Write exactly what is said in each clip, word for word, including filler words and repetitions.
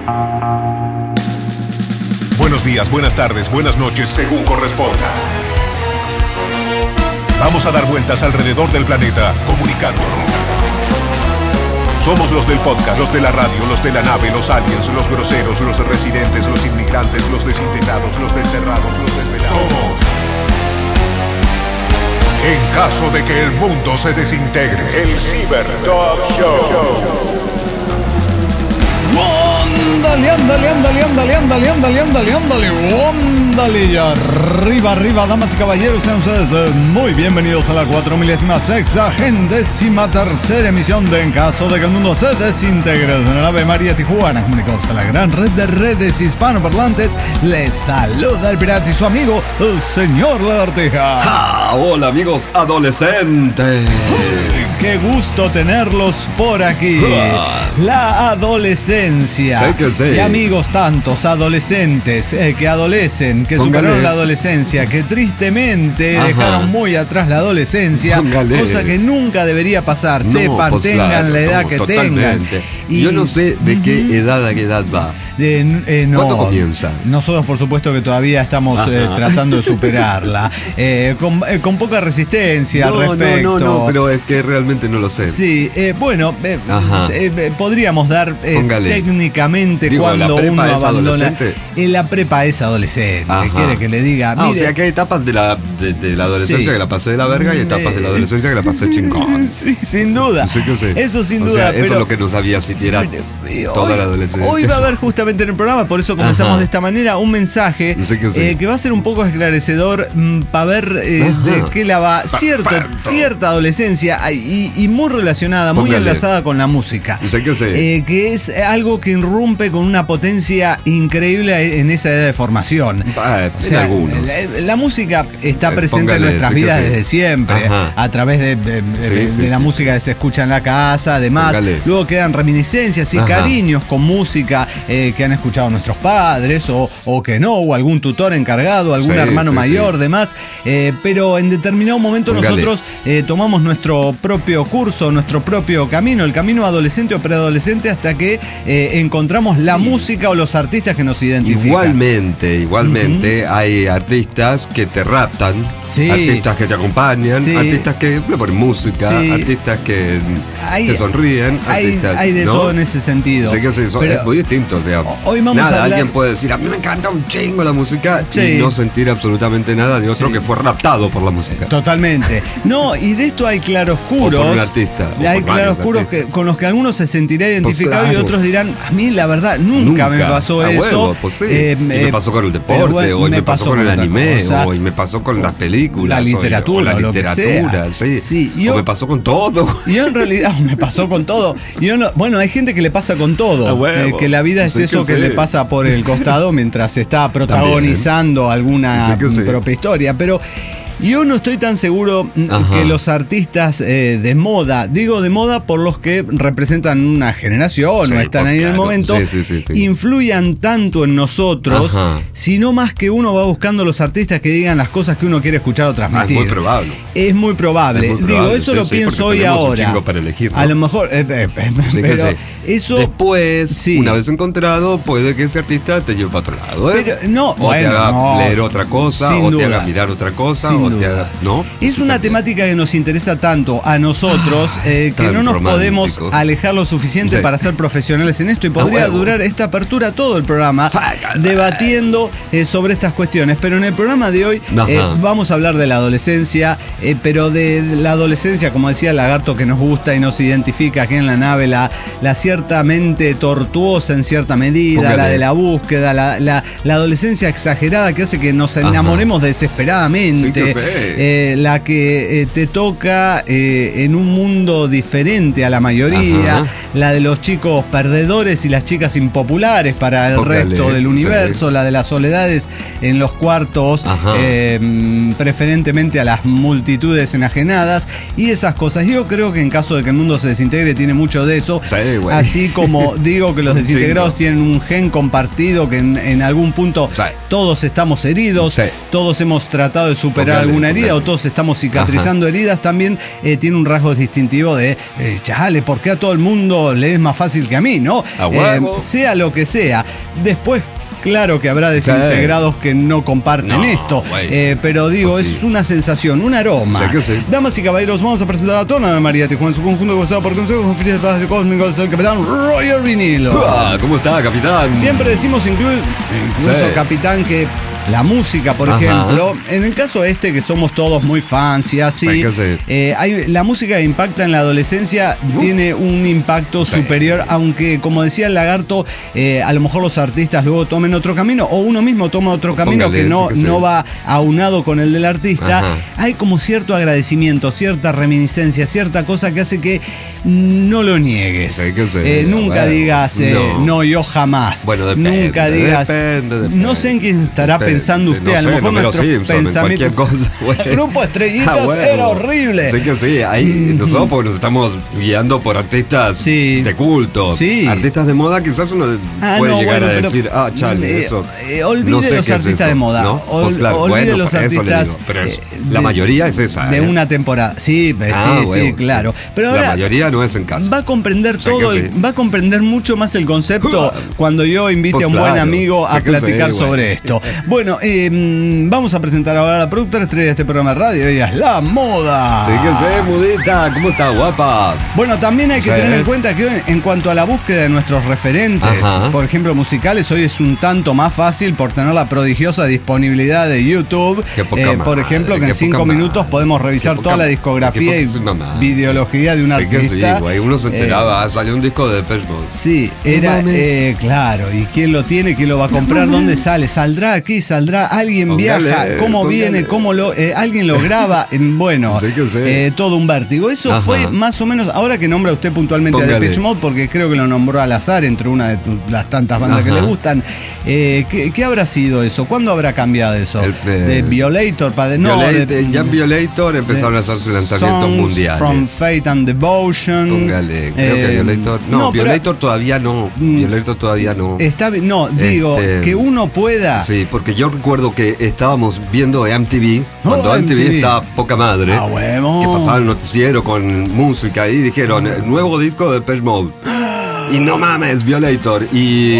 Buenos días, buenas tardes, buenas noches, según corresponda. Vamos a dar vueltas alrededor del planeta, comunicándonos. Somos los del podcast, los de la radio, los de la nave, los aliens, los groseros, los residentes, los inmigrantes, los desintegrados, los desterrados, los desvelados. Somos. En caso de que el mundo se desintegre, el Cyber Dog Show. Ándale, ándale, ándale, ándale, ándale, ándale, ándale, ándale, ándale, y arriba, arriba, damas y caballeros, sean ustedes eh, muy bienvenidos a la cuatro milésima sexagésima tercera emisión de En caso de que el mundo se desintegre de la Ave María Tijuana, comunicados a la gran red de redes hispanoparlantes. Les saluda el pirata y su amigo, el señor Lagartija. ¡Ah! Hola amigos adolescentes. Qué gusto tenerlos por aquí. La adolescencia. Sé que sé. Y amigos tantos adolescentes eh, que adolecen, que Póngale. superaron la adolescencia, que tristemente Ajá. dejaron muy atrás la adolescencia. Póngale. Cosa que nunca debería pasar. No, Sepan, pues tengan claro, la edad no, que totalmente. tengan. Y Yo no sé de qué edad a qué edad va. Eh, eh, no, ¿Cuándo comienza? Nosotros, por supuesto, que todavía estamos eh, tratando de superarla. Eh, con, eh, con poca resistencia No, al respecto. no, no, no, pero es que realmente no lo sé. Sí, eh, bueno, eh, Ajá. eh, podríamos dar eh, Póngale. técnicamente Digo, cuando ¿la prepa uno es abandona. adolescente? En la prepa es adolescente. Ajá. Quiere que le diga. Ah, o mire, sea que hay etapas de la, de, de la adolescencia Sí. que la pasé de la verga y etapas de la adolescencia que la pasé chingón. Sí, sin duda. Sí que sí. Eso sin O duda. sea, eso pero- es lo que no sabía si era Eh, toda hoy, la adolescencia. Hoy va a haber justamente en el programa, por eso comenzamos Ajá. de esta manera, un mensaje Sí que sí. eh, que va a ser un poco esclarecedor para ver eh, Ajá. de qué la va. Cierto, Perfecto. cierta adolescencia ay, y, y muy relacionada, muy Póngale. enlazada con la música. Sé que sé. Eh, que es algo que irrumpe con una potencia increíble en esa edad de formación. Ah, O en sea, algunos. La, la música está Eh, presente póngale, en nuestras sí que vidas sí. desde siempre, Ajá. a través de, de- de- Sí, de sí, la sí, música que se escucha en la casa, además. Póngale. Luego quedan reminiscencias y Ajá. cariños con música eh, que han escuchado nuestros padres o, o que no, o algún tutor encargado, algún Sí, hermano sí, mayor, sí. demás. Eh, pero en determinado momento Póngale. nosotros eh, tomamos nuestro propio curso, nuestro propio camino, el camino adolescente o preadolescente, hasta que eh, encontramos la Sí. música o los artistas que nos identifican. Igualmente, igualmente hay artistas que te raptan, Sí. artistas que te acompañan, Sí. artistas que le ponen música, Sí. artistas que Hay- te sonríen, Hay, artistas, hay de ¿no? todo en ese sentido. Sé que sí, son- Pero- es muy distinto, o sea, hoy vamos nada, a hablar- alguien puede decir, a mí me encanta un chingo la música Sí. y no sentir absolutamente nada de otro Sí. que fue raptado por la música. Totalmente. No, y de esto hay claroscuros. O por un artista, o Hay por varios claroscuros que, artistas. con los que algunos se sentirán identificados claro. y otros dirán, a mí la verdad nunca, me pasó A eso. huevo, pues sí. Eh, y me eh, pasó con el pero deporte, bueno, o me pasó con el otra anime, cosa. o me pasó con las películas, La o- literatura, o la o lo que literatura, sea. sí. Sí, y o yo- me pasó con todo. Y yo en realidad me pasó con todo. Y yo no- bueno, hay gente que le pasa con todo. A huevo. eh, que la vida es Sí eso que que, sí. le pasa por el costado mientras está protagonizando alguna Sí que sí. propia historia. Pero yo no estoy tan seguro mm, Ajá. que los artistas eh, de moda, digo de moda por los que representan una generación Sí, o están pues ahí en el claro. momento, Sí, sí, sí, sí. influyan tanto en nosotros, Ajá. sino más que uno va buscando los artistas que digan las cosas que uno quiere escuchar o Ah, es transmitir. muy probable. Es muy probable. Es muy Digo, probable, eso sí, lo sí, pienso porque hoy tenemos un ahora. chingo para elegir, ¿no? A lo mejor, eh, eh, eh, Sí que pero sí. eso. Después, Sí. una vez encontrado, puede que ese artista te lleve para otro lado, ¿eh? Pero, no, o te bueno, haga no. leer otra cosa, Sin o duda. te haga mirar otra cosa, Sin o duda. te haga. ¿No? Es Sí, una también. temática que nos interesa tanto a nosotros eh, que tan no nos romántico. podemos alejar lo suficiente Sí. para ser profesionales en esto y podría huevo. durar esta apertura todo el programa Sácala. debatiendo eh, sobre estas cuestiones. Pero en el programa de hoy Ajá. eh, vamos a hablar de la adolescencia, eh, pero de la adolescencia, como decía el Lagarto, que nos gusta y nos identifica aquí en la nave, la, la ciertamente tortuosa en cierta medida, Póngale. la de la búsqueda, la, la, la adolescencia exagerada que hace que nos Ajá. enamoremos desesperadamente. Sí que sé. Eh, la que eh, te toca eh, en un mundo diferente a la mayoría, Ajá. la de los chicos perdedores y las chicas impopulares para el Póngale, resto del sí. universo, la de las soledades en los cuartos, Ajá. eh, preferentemente a las multitudes enajenadas y esas cosas. Yo creo que en caso de que el mundo se desintegre tiene mucho de eso. Sí, güey. así como digo que los desintegrados Sí, no. tienen un gen compartido que en, en algún punto Sí. todos estamos heridos, Sí. todos hemos tratado de superar Póngale, alguna herida póngale. o todos estamos cicatrizando heridas, también eh, tiene un rasgo distintivo de, eh, chale, ¿por qué a todo el mundo le es más fácil que a mí, no? A huevo. sea lo que sea. Después, claro que habrá desintegrados que no comparten No, esto, güey. eh, pero digo, Pues es sí. una sensación, un aroma. Sí que sí. Damas y caballeros, vamos a presentar a Tona de María Tijuana en su conjunto gozado por consejos confidenciales de espacio cósmico del capitán Roger Vinilo. Ah, ¿cómo está, capitán? Siempre decimos inclu- incluso, Sí. capitán, que la música, por Ajá. ejemplo, en el caso este que somos todos muy fans y así, Sí que sí. eh, hay, la música que impacta en la adolescencia Uh. tiene un impacto Sí. superior, aunque como decía el lagarto, eh, a lo mejor los artistas luego tomen otro camino o uno mismo toma otro camino Póngale, que no, sí que sí. no va aunado con el del artista. Ajá. Hay como cierto agradecimiento, cierta reminiscencia, cierta cosa que hace que no lo niegues. Sí que sí, Eh, nunca bueno, digas, eh, no. no, yo jamás. Bueno, depende, Nunca digas. depende, depende. No sé en quién estará Depende, pensando usted. no a lo sé, mejor no, nuestros Simpson, en pensamientos. cualquier cosa, güey. El grupo Estrellitas Ah, bueno. era horrible. Sí que sí, ahí nosotros porque nos estamos guiando por artistas Sí. de culto. Sí. Artistas de moda, quizás uno Ah, puede no, llegar bueno, a pero, decir, ah, chale, eh, eso. eh, olvide no sé los qué es artistas eso, de moda. ¿no? Ol- Pues claro, olvide bueno, los por eso le artistas. digo, pero es- eh, la de- mayoría es esa. De ¿eh? una temporada. Sí, pues, Ah, sí, bueno. sí, claro. Pero La ahora mayoría no es en caso. va a comprender Sé todo, que el- sí. va a comprender mucho más el concepto cuando yo invite Pues a un buen claro, amigo a sé que platicar sí, sobre güey. esto. Bueno, eh, mm, vamos a presentar ahora a la productora estrella de este programa de radio. Ella es La Moda. Sí que sé, mudita, ¿cómo está, guapa? Bueno, también hay que Sí. tener en cuenta que hoy, en cuanto a la búsqueda de nuestros referentes, Ajá. por ejemplo, musicales, hoy es un tanto más fácil por tener la prodigiosa disponibilidad de YouTube. Qué poca Eh, por madre, ejemplo, que qué en cinco poca minutos madre. podemos revisar Qué toda poca- la discografía qué y poquísima madre. videología de un Sí que sí, artista. güey, uno se Eh, enteraba, salió un disco de Depeche Mode. Sí, No era, mames. eh, claro, ¿y quién lo tiene? ¿Quién lo va a comprar? ¿Dónde sale? ¿Saldrá aquí? ¿Saldrá? ¿Alguien Póngale, viaja? ¿Cómo póngale. viene? ¿Cómo lo, eh, ¿Alguien lo graba? Eh, Bueno, Sí que sí. eh, todo un vértigo. Eso Ajá. fue más o menos, ahora que nombra usted puntualmente Póngale. a Depeche Mode, porque creo que lo nombró al azar entre una de tu- las tantas bandas que Ajá. le gustan, eh, ¿qué, qué habrá sido eso? ¿Cuándo habrá cambiado eso? El, eh, de Violator, para de, no, Violate- de- ya en Violator empezaron a de hacerse lanzamientos Songs mundiales. From Fate and Devotion. Póngale, creo que Eh, Violator. No, pero- Violator todavía no. Mm, Violator todavía no. Está bien, no, digo, Este, que uno pueda. Sí, porque yo recuerdo que estábamos viendo M T V, cuando Oh, M T V M T V estaba poca madre, Ah, huevo. que pasaba el noticiero con música y dijeron, el nuevo disco de Depeche Mode. Y no mames, Violator. Y,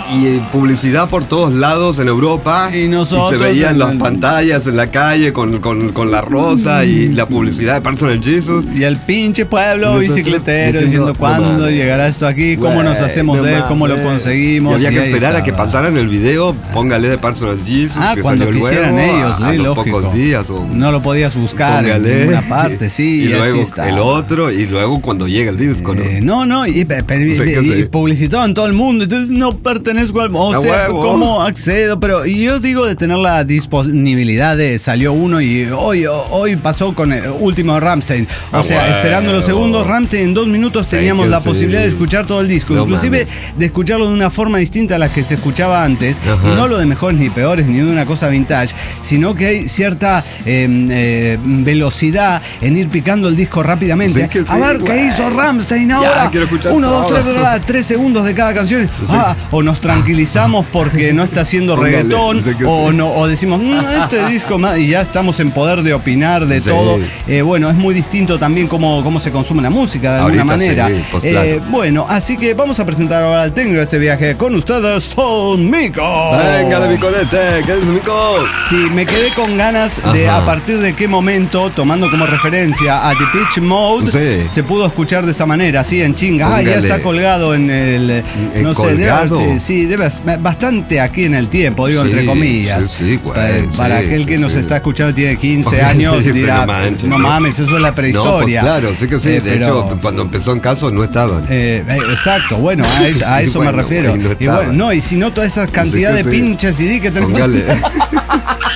y publicidad por todos lados en Europa. Y nosotros se veían en las el- pantallas en la calle con, con, con la rosa y la publicidad de Personal Jesus. Y el pinche pueblo Nosotros bicicletero diciendo, diciendo no cuándo mames. llegará esto aquí, cómo Güey, nos hacemos no de él, cómo lo mames. conseguimos. Y había y que ahí esperar a que estaba. pasaran el video, póngale de Personal Jesus, Ah, que cuando salió quisieran luego, ellos, a, sí, a los lógico. pocos días. O, No lo podías buscar póngale. en ninguna parte, sí, y, y, así luego está. el otro, y luego cuando llega el disco, ¿no? Eh, no, no, y, pe- pe- No sé qué y- y hacer. publicitado en todo el mundo, entonces no pertenezco al... O A sea, huevo. ¿cómo accedo? Pero y yo digo de tener la disponibilidad de salió uno y hoy, hoy pasó con el último de Rammstein. O A sea, huevo. esperando los segundos, Rammstein en dos minutos Sí, teníamos que la sí. posibilidad de escuchar todo el disco, No inclusive mames. de escucharlo de una forma distinta a la que se escuchaba antes, Ajá. y no lo de mejores ni peores ni de una cosa vintage, sino que hay cierta eh, eh, velocidad en ir picando el disco rápidamente. Sí que sí, a ver qué güey. hizo Rammstein ahora. quiero escuchar Uno, dos, todo. tres, bla, tres segundos de cada canción. Sí. Ah, o nos tranquilizamos porque no está haciendo Póngale, reggaetón, sí que o sí. no, o decimos, "Mm, este disco más", y ya estamos en poder de opinar de Sí. todo. Eh, bueno, es muy distinto también cómo, cómo se consume la música de alguna Ahorita manera. sí, pues Eh, claro. bueno, así que vamos a presentar ahora al técnico de este viaje con ustedes, Son Mico. Venga de mi colete, ¿qué dice Mico? Sí, me quedé con ganas de Ajá. a partir de qué momento, tomando como referencia a Depeche Mode, Sí. se pudo escuchar de esa manera, así en chinga. Ah, ya Póngale. está colgado en el. ¿En No sé, debe haber- colgado? sí, sí, debe ser bastante aquí en el tiempo, digo, Sí, entre comillas. sí, sí, güey, Pa- Para sí, aquel que sí, nos sí. está escuchando y tiene quince años, Sí, dirá, no manches, no ¿no? mames, eso es la No, pues prehistoria. claro, sí que sí. Eh, de pero- hecho, cuando empezó en caso no estaban. Eh, eh, exacto, bueno, a eso, a Y eso me bueno, refiero. y no y bueno, estaban. no, y si no, toda esa cantidad que de sí. pinches C D que tenemos. Póngale.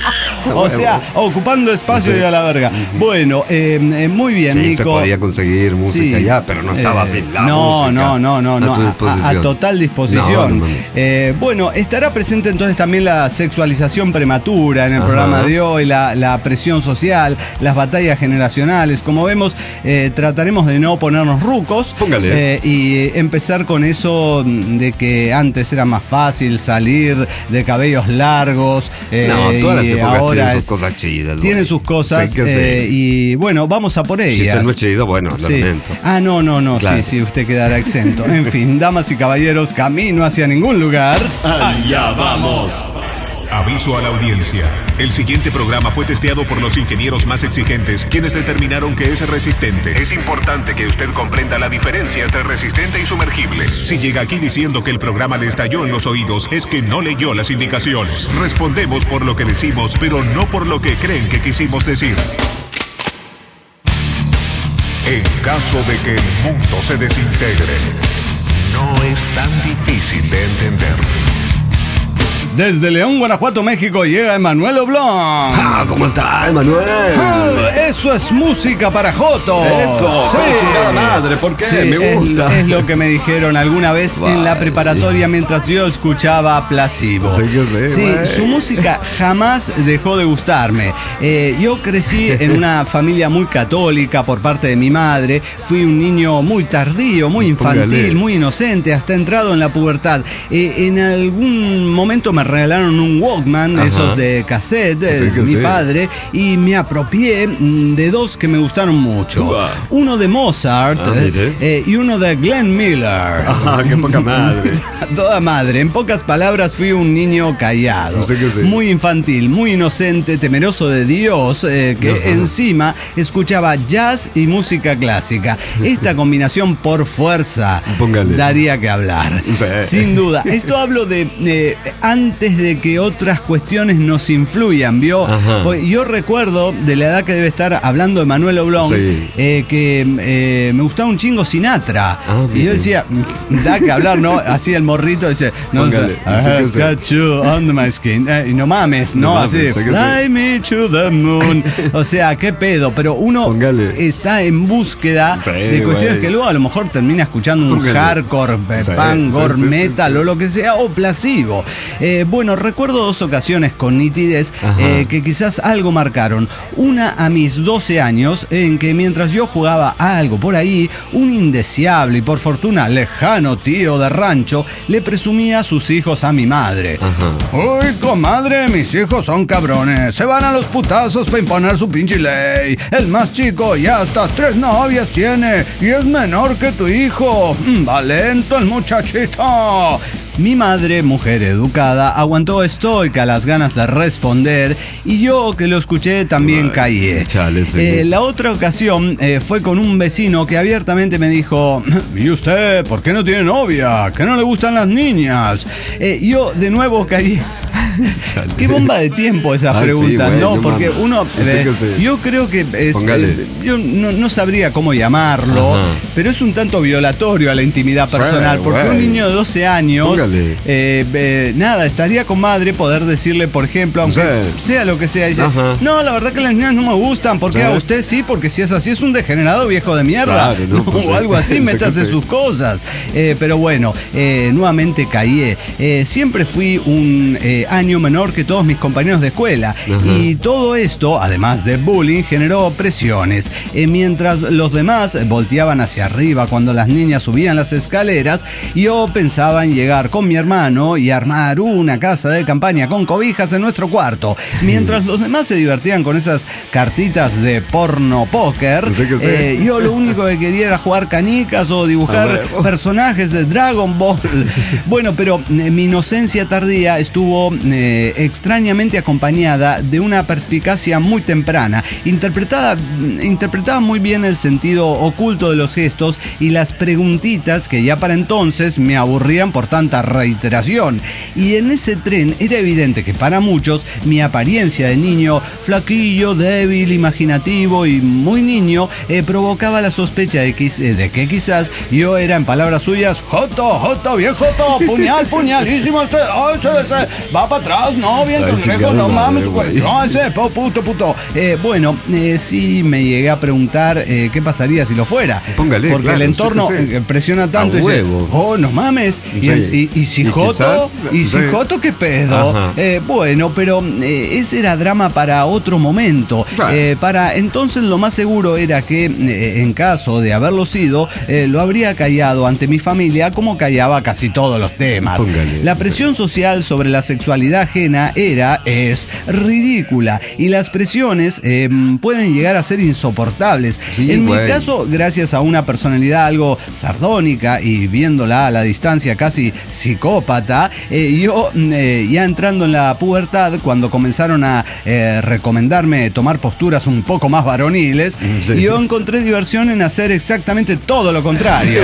O sea, ocupando espacio Sí. y a la verga. Bueno, eh, eh, muy bien, Sí, Nico. se podía conseguir música Sí. ya, pero no estaba Eh, así la no, música no, no, no, a no, tu a, a- disposición. a total disposición. No, no mames. Eh, bueno, estará presente entonces también la sexualización prematura en el Ajá. programa de hoy, la, la presión social, las batallas generacionales. Como vemos, eh, trataremos de no ponernos rucos. Póngale. eh, y empezar con eso de que antes era más fácil salir de cabellos largos. eh, No, todas las y épocas ahora tienen sus es- cosas chidas. Tienen güey. sus cosas. Sí que sí. eh, y bueno, vamos a por ellas. Si usted no es chido, bueno, lo Sí. lamento. Ah, no, no, no, Claro. sí, sí, usted quedará exento. En fin, damas y caballeros, camino hacia ningún lugar. Allá vamos. Aviso a la audiencia. El siguiente programa fue testeado por los ingenieros más exigentes, quienes determinaron que es resistente. Es importante que usted comprenda la diferencia entre resistente y sumergible. Si llega aquí diciendo que el programa le estalló en los oídos, es que no leyó las indicaciones. Respondemos por lo que decimos, pero no por lo que creen que quisimos decir. En caso de que el mundo se desintegre, no es tan difícil de entender. Desde León, Guanajuato, México, llega Emanuel Oblong. Ah, ¿cómo está, Emanuel? Ah, eso es música para Joto. Eso, pero chingada madre, ¿por qué? Sí, Me es- gusta. Es, lo que me dijeron alguna vez en la Vale. preparatoria mientras yo escuchaba Placebo. Sí que sí, Sí, güey. su música jamás dejó de gustarme. Eh, yo crecí en una familia muy católica por parte de mi madre. Fui un niño muy tardío, muy infantil, Póngale. muy inocente, hasta entrado en la pubertad. Eh, en algún momento me regalaron un Walkman, Ajá. esos de cassette, de Sí que mi sí. padre, y me apropié mm, de dos que me gustaron mucho. Guau. Uno de Mozart Ah, eh, mire. eh, y uno de Glenn Miller. Ah, qué poca madre. Toda madre. En pocas palabras, fui un niño callado. Sí que sí. Muy infantil, muy inocente, temeroso de Dios, eh, que Ajá. encima escuchaba jazz y música clásica. Esta combinación, por fuerza, Póngale. daría que hablar. Sí. Sin duda. Esto hablo de eh, antes de que otras cuestiones nos influyan, ¿vio? Ajá. Pues yo recuerdo de la edad que debe estar hablando Emanuel Oblong, Sí. eh, que eh, me gustaba un chingo Sinatra. Ah, y yo mire. decía, da que hablar, ¿no? Así el morrito dice, no, Póngale, I sí que have sí. got you under my skin. Eh, y no mames, No no, mames, así, sí que fly sí. me to the moon. O sea, qué pedo, pero uno Póngale. está en búsqueda Sí, de cuestiones güey. que luego a lo mejor termina escuchando un Póngale. hardcore, eh, Sí, punk, sí, gore sí, sí, metal sí. o lo que sea, o placebo. Eh, bueno, recuerdo dos ocasiones con nitidez Ajá. eh, que quizás algo marcaron. Una a mis doce años, en que mientras yo jugaba a algo por ahí, un indeseable y por fortuna lejano tío de rancho le presumía a sus hijos a mi madre. Ajá. Uy, comadre, mis hijos son cabrones. Se van a los putazos para imponer su pinche ley. El más chico ya hasta tres novias tiene y es menor que tu hijo. Mm, Valento el muchachito. Mi madre, mujer educada, aguantó estoica las ganas de responder y yo, que lo escuché, también Ay, caí. chale, sí. Eh, la otra ocasión eh, fue con un vecino que abiertamente me dijo, ¿y usted por qué no tiene novia? ¿Que no le gustan las niñas? Eh, yo de nuevo caí. Chale. Qué bomba de tiempo esas Ah, sí, preguntas, güey, ¿no? no Porque mames. uno, Sí eh, que sí. yo creo que es, Póngale. eh, yo no, no sabría cómo llamarlo, Ajá. pero es un tanto violatorio a la intimidad Sí, personal, porque güey. un niño de doce años, Póngale. eh, eh, nada, estaría con madre poder decirle, por ejemplo, aunque Sí. sea lo que sea, dice, Ajá. no, la verdad que las niñas no me gustan, porque Sí. a usted sí, porque si es así es un degenerado viejo de mierda, Claro, no, pues o sí. algo así, Sí que métase sí. sus cosas. Eh, pero bueno, eh, nuevamente caí. Eh, siempre fui un eh, año menor que todos mis compañeros de escuela. Y todo esto, además de bullying, generó presiones. Eh, mientras los demás volteaban hacia arriba cuando las niñas subían las escaleras, yo pensaba en llegar con mi hermano y armar una casa de campaña con cobijas en nuestro cuarto. Mientras los demás se divertían con esas cartitas de porno póker, Sí que sí. eh, yo lo único que quería era jugar canicas o dibujar A huevo. personajes de Dragon Ball. Bueno, pero eh, mi inocencia tardía estuvo eh, extrañamente acompañada de una perspicacia muy temprana. Interpretada, interpretaba muy bien el sentido oculto de los gestos y las preguntitas que ya para entonces me aburrían por tanta reiteración. Y en ese tren era evidente que para muchos mi apariencia de niño flaquillo, débil, imaginativo y muy niño eh, provocaba la sospecha de que, de que quizás yo era, en palabras suyas, tuyas, Joto, Joto, bien Joto, puñal, puñalísimo, este, oh, ese, ese, va para atrás, no, bien, Ay, conejo, no madre, mames, güey, güey. no, ese, po, puto, puto. Eh, bueno, eh, sí me llegué a preguntar eh, qué pasaría si lo fuera. Póngale, Porque claro, el entorno sí, sí. eh, presiona tanto A y dice, huevo. oh, no mames, y, Sí. y, y si Y Joto, quizás, y si sí. Joto, qué pedo. Ajá. Eh, bueno, pero eh, ese era drama para otro momento. Claro. Eh, para entonces lo más seguro era que eh, en caso de haberlo sido, eh, lo habría callado ante mi familia como callaba casi todos los temas. Póngale. La presión social sobre la sexualidad ajena era, es ridícula y las presiones eh, pueden llegar a ser insoportables. Sí, en güey. mi caso, gracias a una personalidad algo sardónica y viéndola a la distancia casi psicópata, eh, yo eh, ya entrando en la pubertad, cuando comenzaron a eh, recomendarme tomar posturas un poco más varoniles, Sí. yo encontré diversión en hacer exactamente todo lo contrario.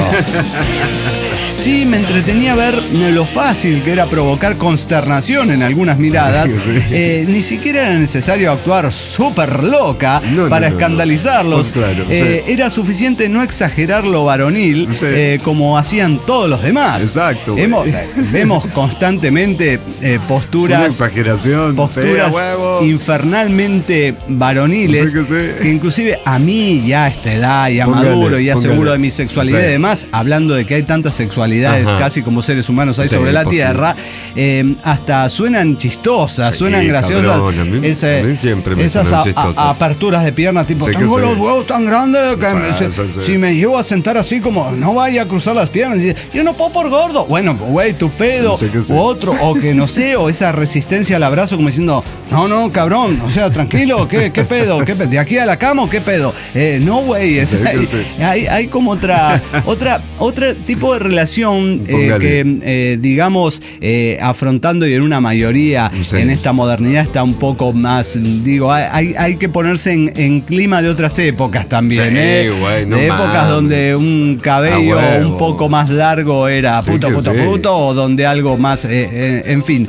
Sí, me entretenía ver lo fácil que era provocar consternación en algunas miradas. Sí, sí. Eh, ni siquiera era necesario actuar súper loca No, no, para no, no. escandalizarlos. Pues claro, Eh, sí. Era suficiente no exagerar lo varonil Sí. eh, como hacían todos los demás. Exacto, güey. Hemos- vemos constantemente eh, Una posturas exageración. posturas sí, a huevo. infernalmente varoniles Sí que sí. que inclusive a mí ya a esta edad, ya Póngale, maduro, ya póngale. seguro de mi sexualidad Sí. y demás, hablando de que hay tantas sexualidades Ajá. casi como seres humanos hay Sí, sobre la posible. tierra, eh, hasta suenan chistosas, Sí, suenan graciosas. cabrón, a mí- Ese- a mí siempre me esas suenan a- chistosas. a- aperturas de pierna tipo, Sí que tengo sí. los huevos tan grandes que me- Sí, si, sí, sí. si me llevo a sentar así como no vaya a cruzar las piernas y dice, yo no puedo por gordo. Bueno, güey, tu pedo. Sí que sí. O otro, o que no sé, o esa resistencia al abrazo como diciendo, no, no, cabrón, o sea, tranquilo, ¿qué, qué pedo? ¿Qué pedo? ¿De aquí a la cama o qué pedo? Eh, no, güey, es- Sí que hay, sí. hay, hay como otra, otra, otro tipo de relación eh, Póngale. que, eh, digamos, eh, afrontando y en una mayoría Sí. en esta modernidad está un poco más, digo, hay, hay, hay que ponerse en, en clima de otras épocas también, Sí, ¿eh? güey, no de épocas mames. donde un cabello A huevo. un poco más largo era Sí puto, que puto, sí. puto, o donde algo más, eh, eh, en fin.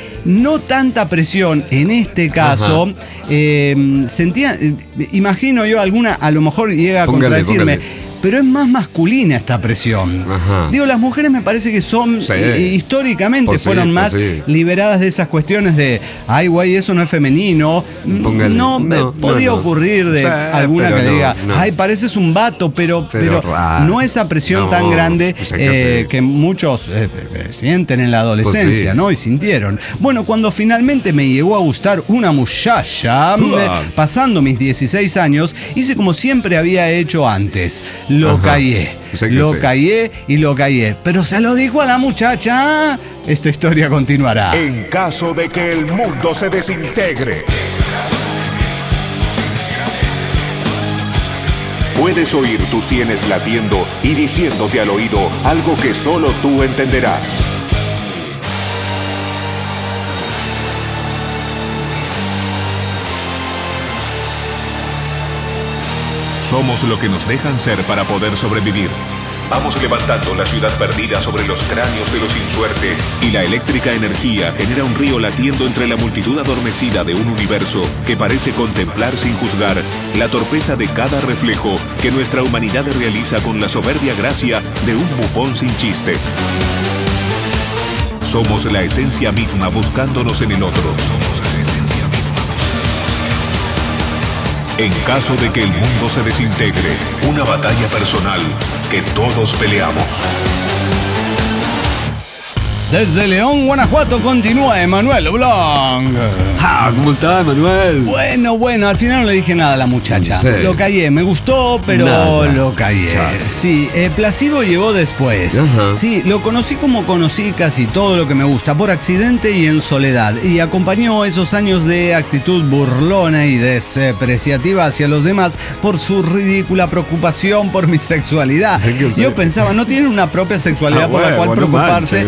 No tanta presión en este caso. Ajá. eh, sentía, eh, imagino yo alguna, a lo mejor llega a Póngale, contradecirme. póngale. Pero es más masculina esta presión. Ajá. Digo, las mujeres me parece que son, Sí. eh, históricamente Pues sí, fueron pues más sí. liberadas de esas cuestiones de, ay, güey, eso no es femenino. Póngale. No, No, eh, no, podía no. ocurrir de Sí, alguna pero que no, diga, no. ay, pareces un vato, pero, Pero pero, raro. no esa presión No, tan grande pues hay que eh, sí. que muchos eh, eh, sienten en la adolescencia, Pues sí. ¿no? Y sintieron. Bueno, cuando finalmente me llegó a gustar una muchacha, eh, pasando mis dieciséis años, hice como siempre había hecho antes. Lo Ajá. callé. Sí que Lo sí. callé y lo callé. Pero se lo dijo a la muchacha. Esta historia continuará. En caso de que el mundo se desintegre, puedes oír tus sienes latiendo y diciéndote al oído algo que solo tú entenderás. Somos lo que nos dejan ser para poder sobrevivir. Vamos levantando la ciudad perdida sobre los cráneos de los sin suerte, y la eléctrica energía genera un río latiendo entre la multitud adormecida de un universo que parece contemplar sin juzgar la torpeza de cada reflejo que nuestra humanidad realiza con la soberbia gracia de un bufón sin chiste. Somos la esencia misma buscándonos en el otro. En caso de que el mundo se desintegre, una batalla personal que todos peleamos. Desde León, Guanajuato, continúa Emanuel Blanc. Ah, ¿cómo está, Manuel? Bueno, bueno, al final no le dije nada a la muchacha. Sí. Lo callé, me gustó, pero Nada. lo callé. Chale. Sí, eh, Placebo llegó después. Ajá. Sí, lo conocí como conocí casi todo lo que me gusta, por accidente y en soledad. Y acompañó esos años de actitud burlona y despreciativa hacia los demás por su ridícula preocupación por mi sexualidad. Sí que sí. Yo pensaba, no tiene una propia sexualidad Ah, por la huevo, cual no preocuparse, manches. pero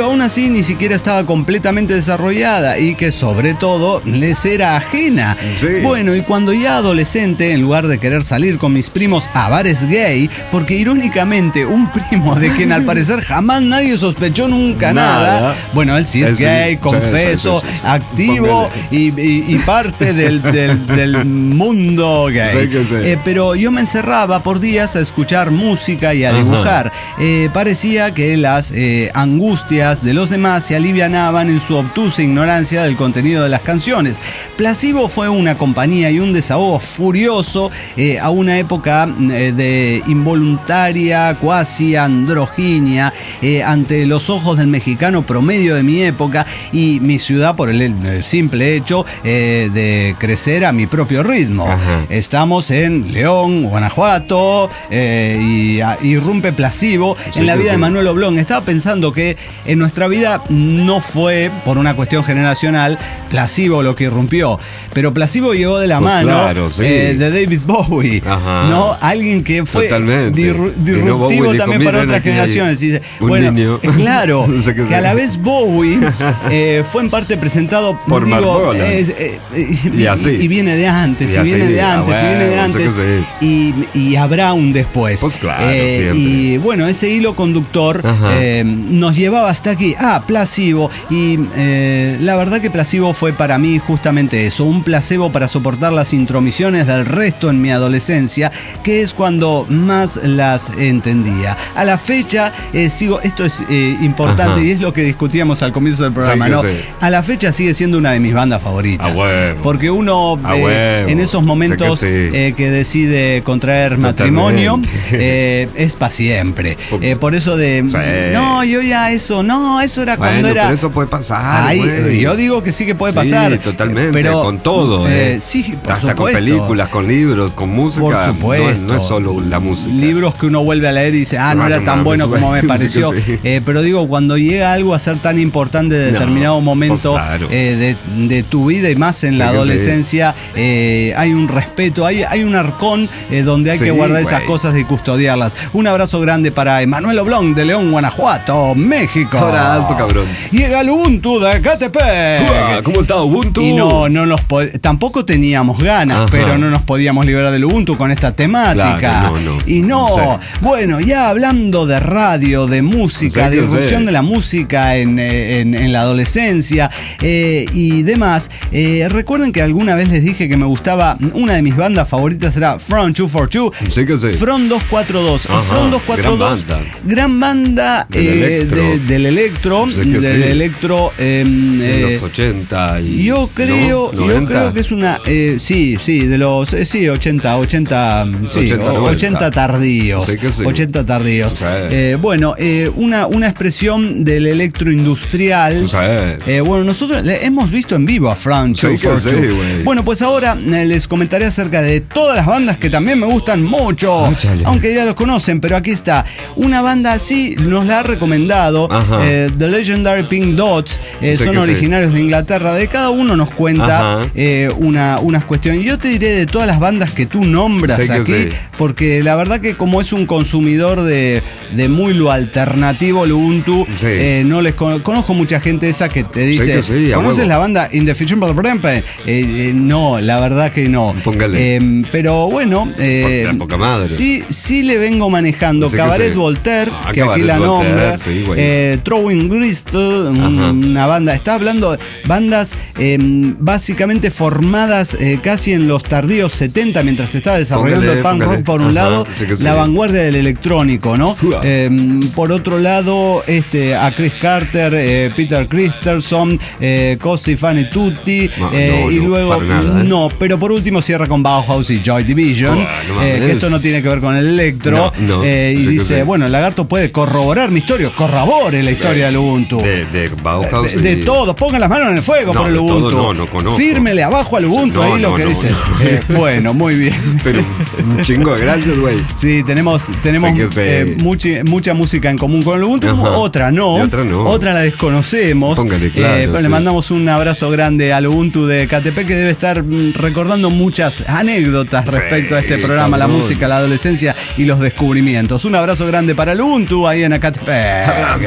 pero aún así ni siquiera estaba completamente desarrollada y que sobre todo les era ajena. Sí. Bueno, y cuando ya adolescente, en lugar de querer salir con mis primos a bares gay, porque irónicamente un primo de quien al parecer jamás nadie sospechó nunca nada, Nada. bueno, él sí es Él sí, gay, sí, confeso, sí, sí, sí. activo y, y- y parte del, del- del mundo gay. Sí que sí. Eh, pero yo me encerraba por días a escuchar música y a Ajá. dibujar. Eh, parecía que las eh, angustias de los demás se alivianaban en su obtusa ignorancia del contenido de las canciones. Placebo fue una compañía y un desahogo furioso eh, a una época eh, de involuntaria, cuasi androginia, eh, ante los ojos del mexicano promedio de mi época y mi ciudad por el, el simple hecho eh, de crecer a mi propio ritmo. Ajá. Estamos en León, Guanajuato, eh, y a- irrumpe Placebo Sí, en la que vida sí. de Manuel Oblón. Estaba pensando que en nuestra vida no fue, por una cuestión generacional, Placebo lo que irrumpió, pero Placebo llegó de la Pues mano claro, sí. eh, de David Bowie, Ajá. ¿no? Alguien que fue Totalmente. disru- Vino Bowie y disruptivo dijo, también para "Miren, otras aquí hay generaciones". Y dice, un bueno, niño. eh, claro, No sé qué que sea. a la vez Bowie eh, fue en parte presentado Por Mark Bolan. es- eh, eh, Y así. y viene de antes, Y y, así, viene de ah, antes, y viene de bueno, sé antes, que y, y habrá un después. Pues claro, Eh, siempre. Y bueno, ese hilo conductor Ajá. eh, nos llevaba hasta aquí. Ah, Placebo. Y eh, la verdad que Placebo fue para mí justamente eso, un placebo para soportar las intromisiones del resto en mi adolescencia, que es cuando más las entendía. A la fecha eh, sigo, esto es eh, importante Ajá. y es lo que discutíamos al comienzo del programa, Sí, que ¿no? sí. A la fecha sigue siendo una de mis bandas favoritas. A huevo. Porque uno A eh, huevo. en esos momentos Sé que sí. eh, que decide contraer Totalmente. matrimonio eh, es para siempre. Eh, por eso de Sí. no, yo ya eso, no, eso era cuando Bueno, era. pero eso puede pasar. Ay, güey. yo digo que sí que puede Sí, pasar. totalmente. Pero con todo, ¿eh? eh, sí, por Hasta con supuesto. películas, con libros, con música. Por no es- supuesto. No, es solo la música. Libros que uno vuelve a leer y dice, ah, no Ah, era no tan mames, bueno como güey. me pareció. Sí que sí. Eh, pero digo, cuando llega algo a ser tan importante de No, determinado momento pues claro. eh, de, de tu vida y más en Sí la que sí. adolescencia, eh, hay un respeto, hay, hay un arcón eh, donde hay Sí, que guardar esas güey. cosas y custodiarlas. Un abrazo grande para Emanuel Oblong de León, Guanajuato, México. Abrazo, cabrón. Llega el Ubuntu de Catepec. ¿Cómo está Ubuntu? Y no, no nos po- tampoco teníamos ganas, Ajá. pero no nos podíamos liberar del Ubuntu con esta temática. Claro, no, no. Y no, En serio. bueno, ya hablando de radio, de música, Sé de que irrupción sé. de la música en, eh, en- en la adolescencia eh, y demás, eh, recuerden que alguna vez les dije que me gustaba, una de mis bandas favoritas era Front dos cuatro dos. Sí que sí. Front dos cuatro dos. Ajá, Front dos cuatro dos. gran banda. Gran banda Del eh, electro. de- del electro. Sé que del sí. electro. eh, En eh, los ochenta y... yo creo, ¿no? yo noventa. creo que es una, eh, sí, sí, de los, eh, sí, ochenta, ochenta, sí, ochenta, o- noventa. ochenta tardíos, Sí que sí. ochenta tardíos. Sí. Eh, bueno, eh, una, una expresión del electroindustrial. Sí. Eh, bueno, nosotros le hemos visto en vivo a Frank Sí que sí, güey. Bueno, pues ahora eh, les comentaré acerca de todas las bandas que también me gustan mucho, Ah, chale. aunque ya los conocen, pero aquí está. Una banda así nos la ha recomendado, Ajá. eh, The Legendary Pink Dots, eh, Sé son que sí. originarios de Inglaterra. De cada uno nos cuenta Ajá. eh, una, unas cuestiones. Yo te diré de todas las bandas que tú nombras Sé que aquí, sí. porque la verdad que como es un consumidor de, de muy lo alternativo, el Ubuntu, Sí. eh, no les con- conozco mucha gente esa que te dice, que sí, a ¿conoces huevo. la banda Indefeasible Brempen? Eh, eh, no, la verdad que no. Póngale. Eh, pero bueno, eh, Pues, de poca madre. sí, sí le vengo manejando Sí que Cabaret sí. Voltaire, Ah, que aquí Cabaret la Voltaire, nombra, sí, güey. eh, Throwing Bristol, un- Ajá. una banda, está hablando de bandas eh, básicamente formadas eh, casi en los tardíos setenta, mientras se estaba desarrollando Póngale, el punk póngale. rock por un Ajá, lado, sí que sí. la vanguardia del electrónico, ¿no? Uah. Eh, por otro lado, este, a Chris Carter, eh, Peter Christensen, eh, Cosi Fanny Tutti, No, eh, no, y no, luego, para nada, ¿eh? no, pero por último cierra con Bauhaus y Joy Division, Uah, no eh, mames. que esto no tiene que ver con el electro, No, no, eh, y sí que dice, sí. bueno, el lagarto puede corroborar mi historia, corrobore la historia del Ubuntu. De, de Bauhaus. De, de y- todo, pongan las manos en el fuego No, por el de todo Ubuntu. no, no conozco. Fírmele abajo al Ubuntu No, ahí lo no, que no, dice. no. Eh, bueno, muy bien. Pero un chingo de gracias, güey. Sí, tenemos, tenemos Sé que sé. eh, mucha, mucha música en común con el Ubuntu, Ajá. otra no, Y otra no. otra la desconocemos. Póngale, claro, Eh, pero le sí. mandamos un abrazo grande al Ubuntu de Catepec, que debe estar mm, recordando muchas anécdotas Sí, respecto a este programa, la cabrón. música, la adolescencia y los descubrimientos. Un abrazo grande para el Ubuntu ahí en Catepec. Abrazo.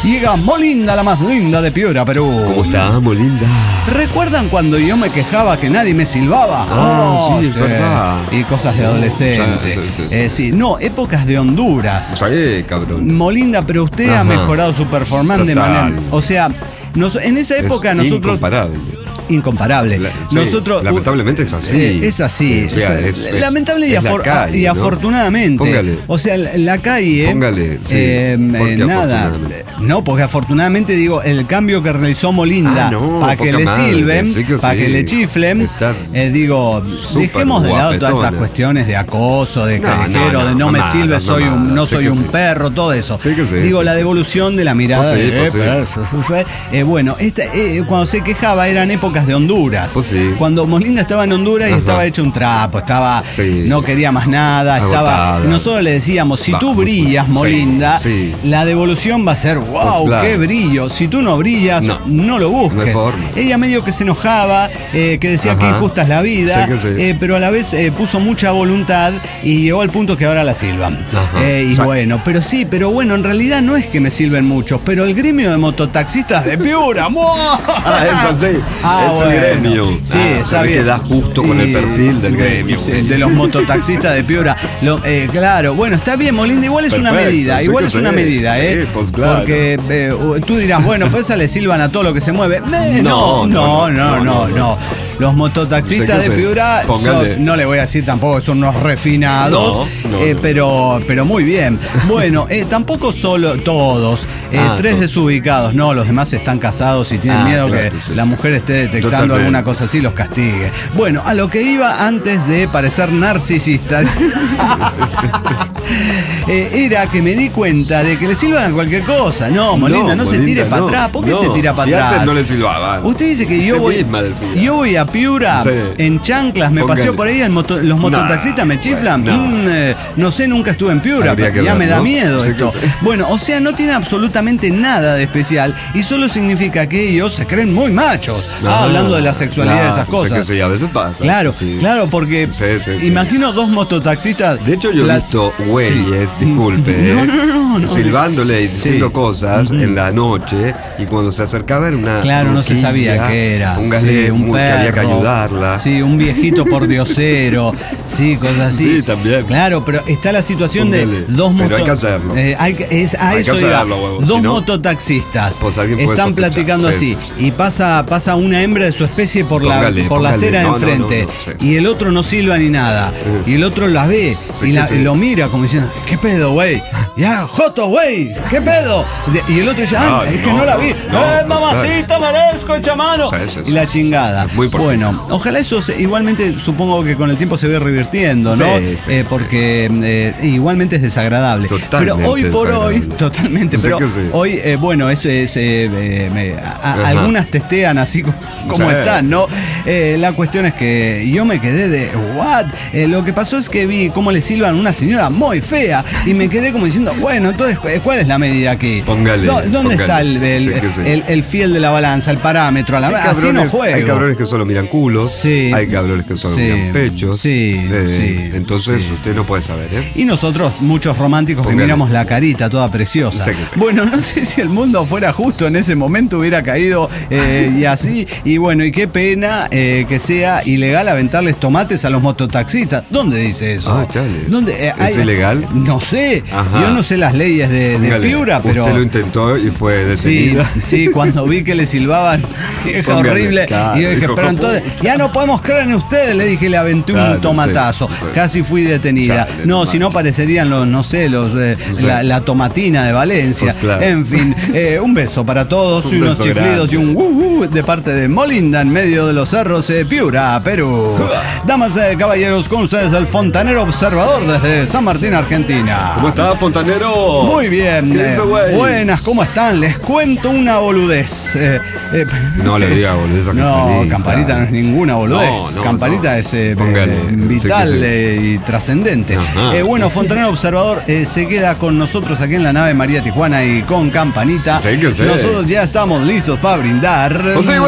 Llega Molinda, la más linda de Piura, Perú. ¿Cómo está, Molinda? ¿Recuerdan cuando yo me quejaba que nadie me silbaba? Ah, oh, sí, es verdad. Y cosas de adolescente. Sí, sí, sí, sí. Eh, sí, no, épocas de Honduras. Sí, cabrón. Molinda, pero usted Ajá. ha mejorado su performance de Total. manera. O sea, nos, en esa época Es nosotros. incomparable. Incomparable. La- sí, Nosotros, lamentablemente es así. Eh, es así. O sea, Es- es- es- lamentable y, es la afor- calle, y ¿no? afortunadamente. Póngale. O sea, la, la calle. Póngale, sí. eh, ¿Por qué eh, nada. afortunadamente? No, porque afortunadamente digo, el cambio que realizó Molinda Ah, no, para que poca le madre, silben, sí que para sí. que le chiflen, Está eh, digo, súper dejemos de lado todas esas guapetona. cuestiones de acoso, de No, callejero, no, no, de no me mamada, silbe, soy un, mamada, no sí soy que un sí. perro, todo eso. Sí que sí, digo, sí, la sí, devolución de la mirada. Pues sí, de, pues sí. eh, pero- eh, bueno, esta, eh, cuando se quejaba eran épocas de Honduras. Pues sí. Cuando Molinda estaba en Honduras y Ajá. estaba hecho un trapo, estaba, Sí. no quería más nada, estaba. Agotada. Nosotros le decíamos, si tú Bajo. brillas, Molinda, Sí, sí. la devolución va a ser, wow, Pues claro. qué brillo. Si tú no brillas, no, No. lo busques. No hay forma. Ella medio que se enojaba, eh, que decía Ajá. que injusta es la vida, Sí que sí. eh, pero a la vez eh, puso mucha voluntad y llegó al punto que ahora la silban. Ajá. Eh, y Exacto. bueno, pero sí, pero bueno, en realidad no es que me silben muchos, pero el gremio de mototaxistas de Piura, ¡mua! Ah, eso sí. Ah, es bueno. el gremio. Sí, Ah, está se ve bien. que da justo con el Y- perfil del gremio. sí, de los mototaxistas de Piura. Lo- eh, claro, bueno, está bien, Molinda, igual es una Perfecto, medida, sí igual que es sí, una medida, sí, ¿eh? pues claro. Porque eh, tú dirás, bueno, pues a le silban a todo lo que se mueve. Eh, no, no, no, no, no, no. Los mototaxistas Sí que de sí. Piura, Póngale. son- no le voy a decir tampoco que son unos refinados, No, no, eh, no. pero, pero muy bien. Bueno, eh, tampoco solo todos, eh, Ah, tres todos. desubicados, no, los demás están casados y tienen Ah, miedo claro, que sí, la sí, mujer sí. esté detectando Totalmente. alguna cosa así, los castigue. Bueno, a lo que iba antes de parecer narcisista, eh, era que me di cuenta de que le silban a cualquier cosa. No, Molinda, no, se Molinda, tire para no. atrás. ¿Por qué No, se tira para si atrás? antes no le silbaban. Usted dice que yo Usted voy, misma decía. yo voy a Piura Sí. en chanclas, me Póngale. paseo por ahí, el moto- los mototaxistas me chiflan. no. Mm, eh, no sé, nunca estuve en Piura, Habría pero que ya ver, me da ¿no? miedo Sí que esto. sí. Bueno, o sea, no tiene absolutamente nada de especial y solo significa que ellos se creen muy machos. Ah, Ah, hablando de la sexualidad claro, de esas sé cosas. que sí, a veces pasa. Claro, sí. claro, porque Sí, sí, sí. imagino dos mototaxistas. De hecho, yo he la- visto güeyes, disculpe, No, no, no, no. silbándole y diciendo Sí. cosas en la noche y cuando se acercaba era una. Claro, no se ruquilla, sabía qué era. Un galé Sí, un muy- que había que perro. ayudarla. Sí, un viejito por diosero. Sí, cosas así. Sí, también. Claro, pero está la situación de Póngale. dos Pero moto- hay que hacerlo. Eh, hay que- es, a Hay que eso iba. hacerlo, huevo, Dos si no, mototaxistas pues alguien puede están sospechar. platicando Sí, así sí. y pasa, pasa una hembra de su especie por Póngale, la, por la póngale. acera de No, no, enfrente no, no, sí. y el otro no silba ni nada. Eh. Y el otro las ve Sí y, que la- sí. y lo mira como diciendo, ¿qué pedo, güey? Ya, Joto, güey, ¿qué pedo? De- y el otro dice, ah, Ay, es que no, no la no, vi. no, ¡Eh, pues, mamacita, merezco, chamano! Sí, sí, sí, Y la sí. chingada. Muy importante. Bueno, ojalá eso se- igualmente supongo que con el tiempo se ve revirtiendo, ¿no? Sí, sí, Eh, sí. porque eh, igualmente es desagradable. Totalmente pero hoy por hoy, desagradable. totalmente, Sé pero que sí. hoy, eh, bueno, eso es, eh, eh, me- a- Ajá. algunas testean así co- como Sí. están, ¿no? Eh, la cuestión es que yo me quedé de, ¿what? Eh, lo que pasó es que vi cómo le silban a una señora muy fea y me quedé como diciendo, bueno, entonces, ¿cuál es la medida aquí? Póngale, ¿Dó- ¿Dónde póngale. está el, el, Sí que sí. el- el fiel de la balanza, el parámetro? A la, Hay así no cabrones, juego. hay cabrones que solo miran culos, Sí. hay cabrones que solo Sí. miran pechos. Sí, eh, sí, entonces sí. usted no puede saber, ¿eh? Y nosotros, muchos románticos que Póngale. miramos la carita toda preciosa. Sé que sí. Bueno, no sé si el mundo fuera justo en ese momento, hubiera caído eh, y así. Y bueno, y qué pena eh, que sea ilegal aventarles tomates a los mototaxistas. ¿Dónde dice eso? Ah, chale. ¿Dónde, eh, ¿Es ilegal? No sé. Ajá. Yo no sé las leyes de, de Póngale, Piura, pero. Usted lo intentó y fue Sí, detenida. sí, cuando vi que le silbaban, es Póngale, horrible. claro, y yo dije, dijo, pero entonces, ya no podemos creer en ustedes, le dije, le aventé Claro, un tomatazo. sí, sí. Casi fui detenida. Chale, no, no si no manches. parecerían los, no sé, los eh, Sí. la, la tomatina de Valencia. Pues claro. En fin, eh, un beso para todos Un y unos beso chiflidos grande. y un uh, uh de parte de Molinda en medio de los cerros de Piura, Perú. Damas y caballeros, con ustedes el fontanero observador desde San Martín, Argentina. ¿Cómo está, fontanero? Muy bien. ¿Qué eh, dice, güey? buenas, ¿cómo están? Les cuento una boludez. Eh, eh, No le sí. diga boludez a No, Campanita. Campanita no es ninguna boludez. No, no, Campanita no. es eh, Póngale, eh, sí vital que sí. eh, y trascendente. Ajá. Eh, bueno, Fontanero Observador eh, se queda con nosotros aquí en la nave María Tijuana y con Campanita. Sí que sí. Nosotros ya estamos listos para brindar. Pues sí, güey, estamos todos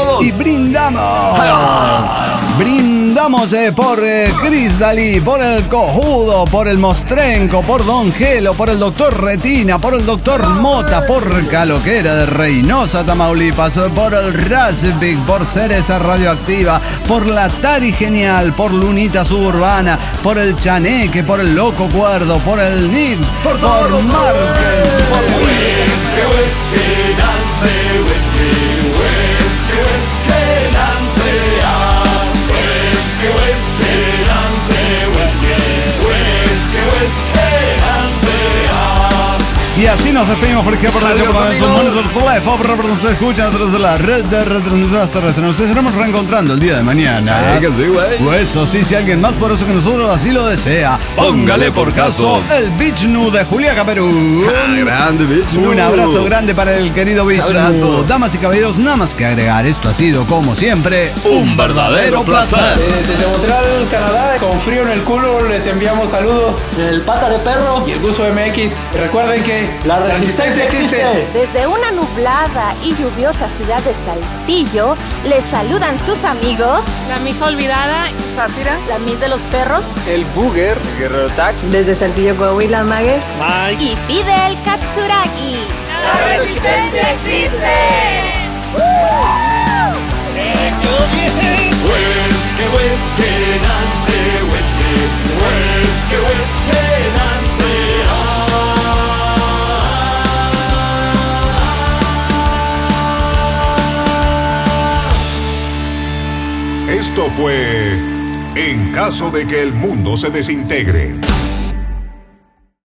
todos. Y brindamos. Brindamos eh, por eh, Chris Dalí, por el Cojudo, por el Mostrenco, por Don Gelo, por el Doctor Retina, por el Doctor Mota, por Caloquera de Reynosa, Tamaulipas, por el Raspbic, por Cereza Radioactiva, por la Tari Genial, por Lunita Suburbana, por el Chaneque, por el Loco Cuerdo, por el Nix, por, por Márquez, por Whisky, whisky, Nancy, whisky, whisky, whisky, Nancy, ah. Whisky, whisky, Nancy, whisky, whisky, whisky, Nancy, ah. Y así nos despedimos por aquí por la Adiós, temporada. Nos escuchan a través de la red de retransmisoras terrestres. Nos estaremos reencontrando el día de mañana. Sí, que sí, güey. Pues eso sí, si alguien más poderoso que nosotros así lo desea, póngale por caso el Bichnu de Juliaca, Perú. Ah, grande, bitch. Un abrazo grande para el querido Bichnu. Abrazo. Damas y caballeros, nada más que agregar. Esto ha sido, como siempre, un verdadero placer. Desde Montreal, Canadá, con frío en el culo, les enviamos saludos. El Pata de Perro Y el Gusto M X. Y recuerden que La resistencia existe. Desde una nublada y lluviosa ciudad de Saltillo, les saludan sus amigos. La mija olvidada. Zafira, la Miss de los Perros. el Booger, Guerrero Tac. Desde Saltillo, Coahuila, Mague. Y pide el Katsuragi. La resistencia existe. Whisky, whisky, Nancy, whisky, whisky, whisky, Nancy, ah. Esto fue En caso de que el mundo se desintegre.